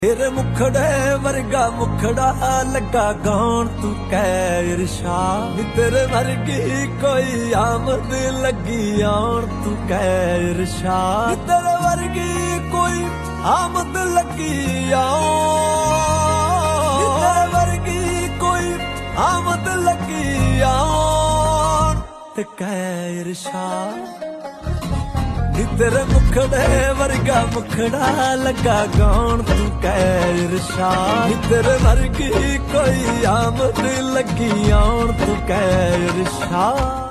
तेरे मुखड़े वर्गा मुखड़ा लगा गाउन तू कह इरशाद तेरे वर्गी कोई आमद लगी आउन तू कह इरशाद तेरे वर्गी कोई आमद लगी आउन तेरे वर्गी कोई आमद लगी आउन ते कह इरशाद तेरे मुखड़े वर्गा मुखड़ा लगा गाउन तू कह इरशाद तेरे वर्गी कोई आमद लगी आउन तू कह इरशाद।